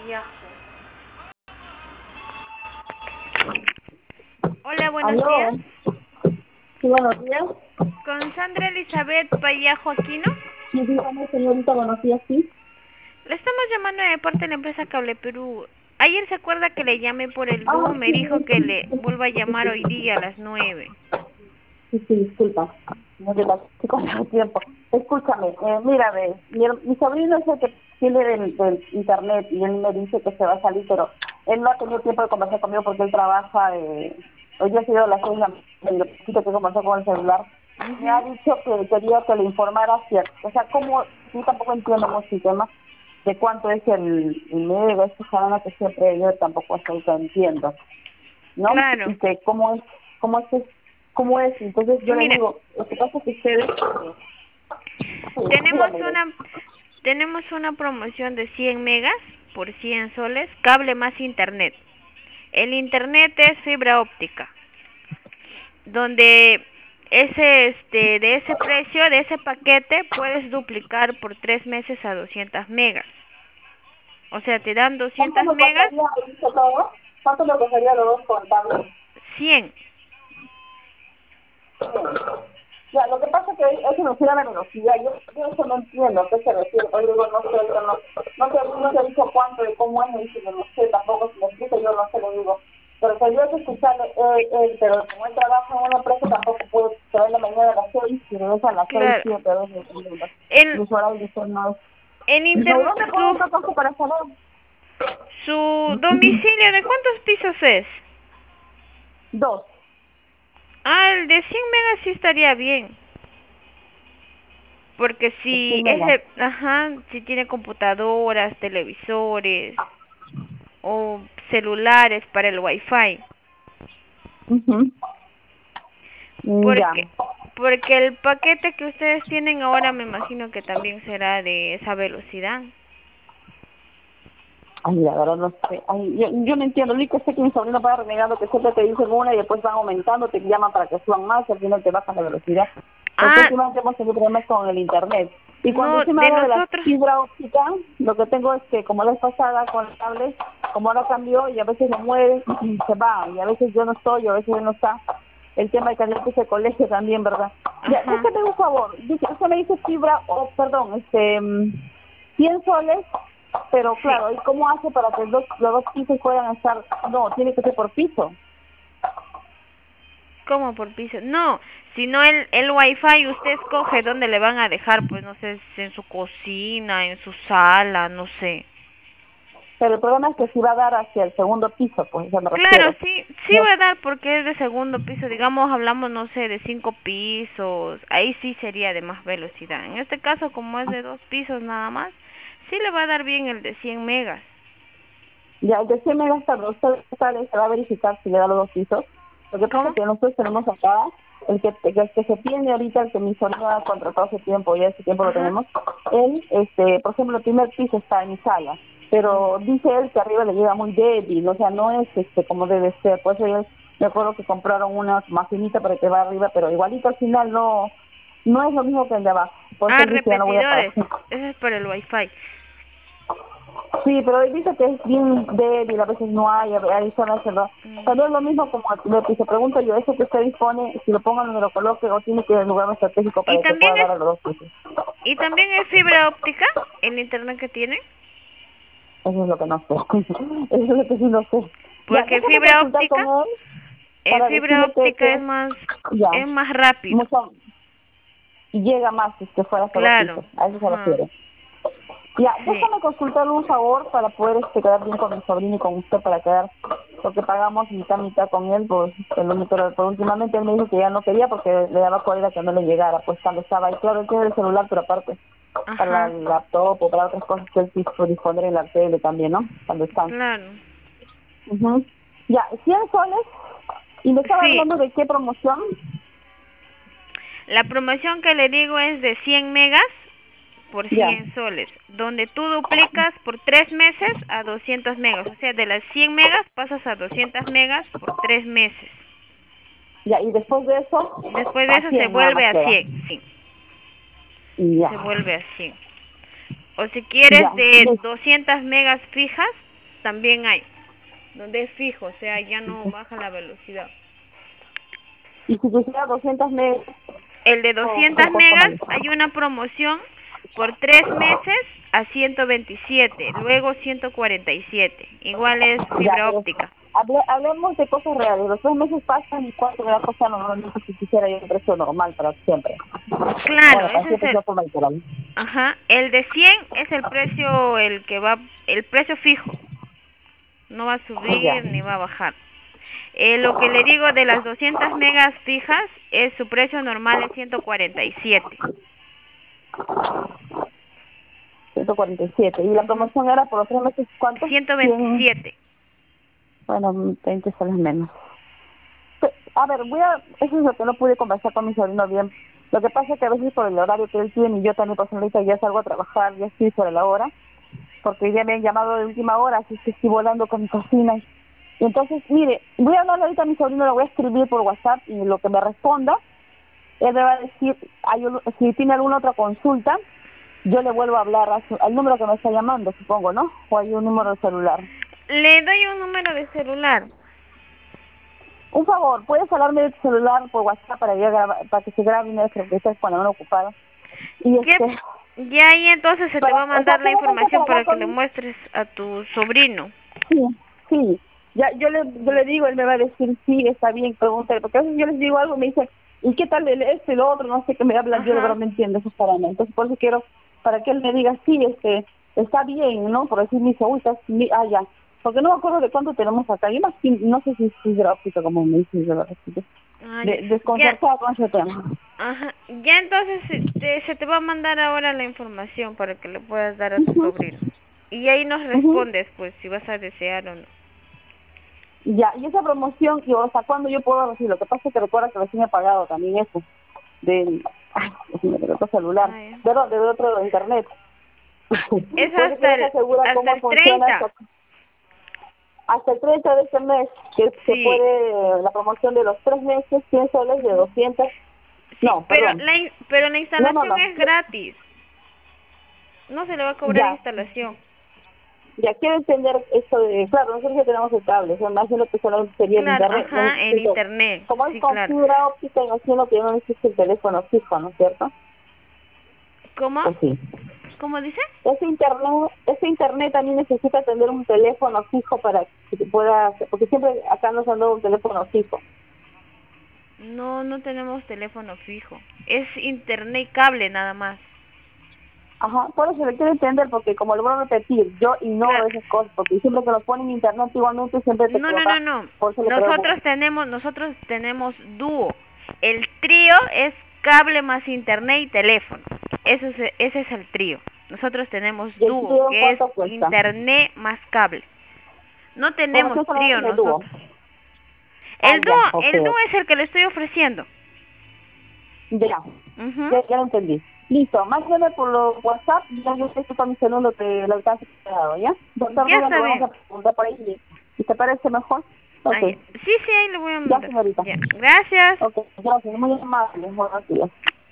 Payajo. Hola, buenos días. Aló, sí, buenos días. Con Sandra Elizabeth Payajo Aquino. Sí, dígame, señorita, buenos días, sí. Le estamos llamando de parte de la empresa Cable Perú. Ayer se acuerda que le llamé por el Ah, Zoom, me sí, dijo que le sí, vuelva a sí, llamar sí, hoy día a las 9. sí, disculpa. No te la estoy con el tiempo. Escúchame, mira, ve, mi sobrino es el que tiene del internet y él me dice que se va a salir, pero él no ha tenido tiempo de conversar conmigo porque él trabaja, hoy día ha sido a las 6 de la poquito que conversó con el celular. Me ha Mhm. dicho que quería que le informara cierto, o sea, como yo tampoco entiendo mucho el tema de cuánto es el mega, esta semana que siempre yo tampoco hasta entiendo, ¿no? Claro. Y que cómo es, entonces yo le Mira, digo, lo que pasa es que ustedes, sí, tenemos dígame, una tenemos una promoción de 100 megas por 100 soles, cable más internet. El internet es fibra óptica, donde de ese precio, de ese paquete, puedes duplicar por 3 meses a 200 megas. O sea, te dan ¿cuánto 200 me megas, costaría ahorita todo? ¿Cuánto me costaría los dos contables? 100. Ya, lo que pasa es que eso me refiere a la velocidad. Yo eso no entiendo a qué se refiere. Hoy digo, no sé, yo no te dicho cuánto y cómo es, me dice, yo no sé, tampoco si me explica, yo no sé, le digo. Pero tendría que escucharle, pero como él trabaja en una empresa, tampoco puede, se va en la mañana a las 6 y regresa a las 6, Claro. 7 a veces, En, los horarios dice, no. en Dijo, internet, ¿dónde puedo encontrar para saber? su domicilio, ¿de cuántos pisos es? Dos. Ah, el de 100 megas sí estaría bien. Porque Sí, si mega. si tiene computadoras, televisores o celulares para el wifi. Ujú. Ya. Porque, porque el paquete que ustedes tienen ahora me imagino que también será de esa velocidad. Ay, la verdad no sé. Ay, yo no entiendo. Lo único sé que mi sobrino va renegando que siempre te dicen una y después van aumentando, te llaman para que suban más y al final te bajan la velocidad. Porque Ah, últimamente hemos tenido problemas con el internet. Y cuando no, usted me de habla de la nosotros. fibra óptica, lo que tengo es que como la vez pasada con el cable, como ahora cambió y a veces lo mueve y se va, y a veces yo no estoy, y a veces él no está. El tema de que ese colegio también, ¿verdad? Ya, Ajá. déjame un favor. Dice, usted me dice fibra, perdón, 100 soles, pero Sí. claro, ¿y cómo hace para que los dos pisos puedan estar? No, tiene que ser por piso. ¿Cómo por piso? No, sino el wifi usted escoge dónde le van a dejar, pues no sé, si en su cocina, en su sala, no sé. Pero el problema es que si va a dar hacia el segundo piso, pues eso me Claro, refiero. sí, sí No, va a dar porque es de segundo piso. Digamos, hablamos, no sé, de 5 pisos. Ahí sí sería de más velocidad. En este caso, como es de 2 pisos nada más, sí le va a dar bien el de 100 megas. ya, el de 100 megas tarde, usted sale, se va a verificar si le da los dos pisos. Lo que pasa es ¿Cómo? que nosotros tenemos acá, el que se tiene ahorita, el que mi sobrino ha contratado hace tiempo, ya hace tiempo lo Ajá. tenemos, él, por ejemplo, el primer piso está en mi sala, pero dice él que arriba le llega muy débil, o sea, no es como debe ser, por eso yo me acuerdo que compraron una maquinita para que va arriba, pero igualito al final no es lo mismo que el de abajo, por eso Ah, él dice, ya no voy a pagar. repetidores. Ese es por el wifi. Sí, pero él dice que es bien débil, a veces no hay, hay zonas que no. O sea, Mm. no es lo mismo como lo que se pregunta yo, eso que usted dispone, si lo pongan donde lo coloque o tiene que ir al lugar más estratégico Y para que también pueda dar a los dos pisos. y también es fibra óptica el internet que tiene. Eso es lo que no sé. Eso es lo que sí no sé. Ya, Porque déjame consultar con él para fibra decirle que óptica es, ya, es más rápido. mucho, y llega más si es que fuera solo Claro. pisos. A eso se Ajá. refiere. Ya, Sí. déjame consultarle un favor para poder quedar bien con mi sobrino y con usted para quedar, porque pagamos mitad mitad con él, pero últimamente él me dijo que ya no quería porque le daba cólera que no le llegara, pues cuando estaba ahí, claro, él tiene el celular, pero aparte para Ajá. la laptop o para otras cosas que él quiso disponer en la tele también, ¿no? Cuando están. Claro. Ujú. Ya, 100 soles, y me estaba Sí. hablando de qué promoción. La promoción que le digo es de 100 megas por Ya, 100 soles, donde tú duplicas por 3 meses a 200 megas. O sea, de las 100 megas pasas a 200 megas por 3 meses. ya, y después de eso, Después de a eso se 100 nada vuelve más a queda. 100, sí, Y ya, se vuelve a 100. O si quieres ya, de listo. 200 megas fijas, también hay, donde es fijo, o sea, ya no baja la velocidad. Y si quisiera 200 megas, El de ¿cómo 200 cuesta megas más? hay una promoción por 3 meses a 127, luego 147. Igual es Ya, fibra pero óptica. hablemos de cosas reales. Los 3 meses pasan y cuánto me va a costar normalmente si quisiera yo un precio normal para siempre. Claro, Bueno, para ese es siempre el, yo como literal. ajá, el de 100 es el precio, el precio fijo. No va a Ya. subir ni va a bajar. Lo que le digo de las 200 megas fijas es su precio normal es 147. 147. Y la Ujú. promoción era por los 3 meses, ¿cuánto? 100. 127. Bueno, 20 soles menos. A ver, eso es lo que no pude conversar con mi sobrino bien. Lo que pasa es que a veces por el horario que él tiene y yo también por ahorita ya salgo a trabajar, ya estoy sobre la hora, porque ya me han llamado de última hora, así que estoy volando con mi cocina. Y entonces, mire, voy a hablarle ahorita a mi sobrino, lo voy a escribir por WhatsApp y lo que me responda, él me va a decir, si tiene alguna otra consulta, yo le vuelvo a hablar al número que me está llamando, supongo, ¿no? O hay un número de celular. Le doy un número de celular. Un favor, ¿puedes hablarme de tu celular por WhatsApp para que se grabe una vez que estés cuando no ocupado? Y Ya, ya ahí entonces se te va a o sea, mandar la solamente información para hablar para que con le muestres a tu sobrino. sí, sí. Ya, yo le digo, él me va a decir, sí, está bien, pregúntale, porque a veces yo les digo algo y me dicen, ¿y qué tal esto y lo otro? No sé qué me hablan, yo de verdad Ajá. no entiendo esos parámetros. Entonces, por eso quiero, para que él me diga, sí, está bien, ¿no? Por decir, me dice, uy, ya. Porque no me acuerdo de cuánto tenemos acá. Yo no sé si es fibra óptica, como me dices, de verdad. Ah, ya. Ya. Desconcertada con ese tema. Ajá. Ya entonces se te va a mandar ahora la información para que le puedas dar a tu Ujú, sobrino. Y ahí nos ujú. respondes pues si vas a desear o no. Ya, y esa promoción, y hasta cuándo yo puedo recibir. Lo que pasa es que recuerda que recién he pagado también eso, del otro celular, Ah, ya. del otro de internet. Es Por eso quiero estar segura hasta cómo el funciona 30. eso. Hasta el 30 de este mes, que se Sí. puede, la promoción de los 3 meses, 100 soles de 200, Sí, no, perdón, pero la no, instalación es gratis. No se le va a cobrar ya, instalación. ya quiero entender esto de, claro, nosotros ya tenemos el cable, o sea, imagino que solo sería el Claro, internet, no ajá, el necesito, internet. como es Sí, con claro. fibra óptica, imagino que no necesito el teléfono fijo, ¿no es cierto? ¿Cómo? Pues sí. ¿Cómo dice? Ese internet también necesita tener un teléfono fijo para que se pueda, porque siempre acá nos han dado un teléfono fijo. No, no tenemos teléfono fijo. Es internet y cable nada más. Ajá, por eso le quiero entender, porque como lo voy a repetir, yo ignoro Claro. esas cosas, porque siempre que lo ponen en internet igualmente siempre te coloca, No. por eso le pregunto. Nosotros tenemos dúo. El trío es cable más internet y teléfono. Ese es el trío. Nosotros tenemos ¿Y el dúo, tío que es cuánto cuesta? internet más cable. No Bueno, tenemos ¿qué trío solamente de dúo? nosotros. Ah, ya, ok, El dúo ok. es el que le estoy ofreciendo. Ya, Mhm. ya lo entendí. Listo, más bien por los WhatsApp, ya yo sé que está mi celular el alcance que te he dado, ¿ya? Doctor Ya Rubén, le está vamos bien. a preguntar por ahí, ¿y te parece mejor? Ah, Ok, ya. Sí, ahí le voy a ya mandar. señorita. Ya. Gracias. Ok, gracias, muy amable, buenos días.